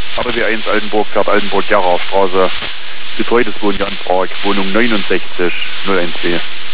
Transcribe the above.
RW1 Altenburg fährt Altenburg-Gera Straße, betreutes Wohnen Jan Prag, Wohnung 69 012.